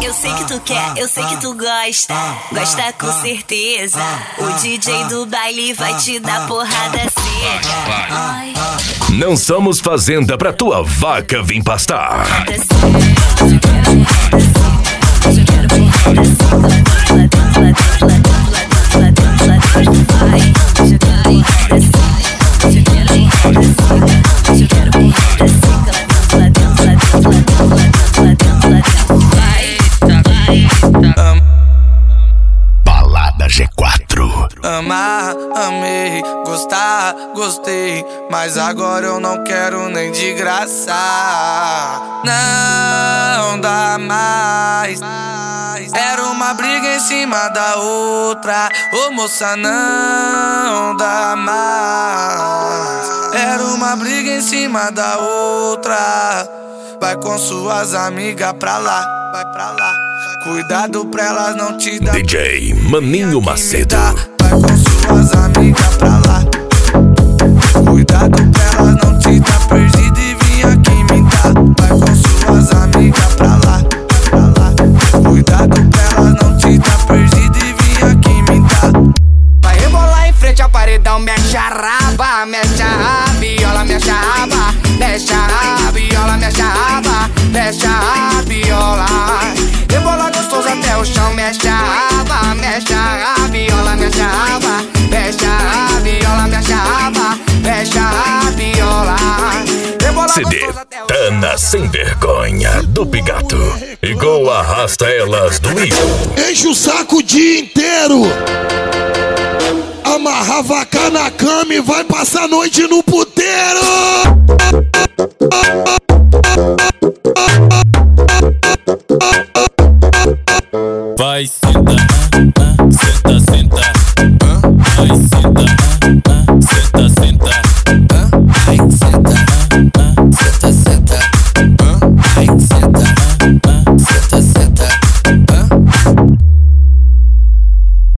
Eu sei que tu quer, eu sei que tu gosta. Gosta com certeza. O DJ do baile vai te dar porrada seca. Não somos fazenda pra tua vaca vir pastar. Balada G4. Amar, amei, gostar, gostei, mas agora eu não quero nem de graça. Não dá mais. Era uma briga em cima da outra. Ô moça, não dá mais. Era uma briga em cima da outra. Vai com suas amigas pra lá, vai pra lá. Cuidado pra elas não te dar. DJ Maninho Macedo. Vai com suas amigas pra lá. Cuidado pra elas não te dar perdido e vim aqui me dar. Vai com suas amigas pra lá, pra lá. Cuidado pra elas não te dar perdido e vim aqui me dar. Vai rebolar em frente ao paredão, mexe a raba, mexe a rabiola, mexe a raba, mexe a rabiola, mexe a raba, mexe a rabiola. Rebola gostoso até o chão, mexe a raba, mexe a rabiola, mexe a raba, mexe a rabiola, mexe a raba, mexe a rabiola. CD Tana Sem Vergonha do Pigato. Igual arrasta elas do Igor. Enche o saco o dia inteiro. Amarra a vaca na cama e vai passar a noite no puteiro. Vai sim.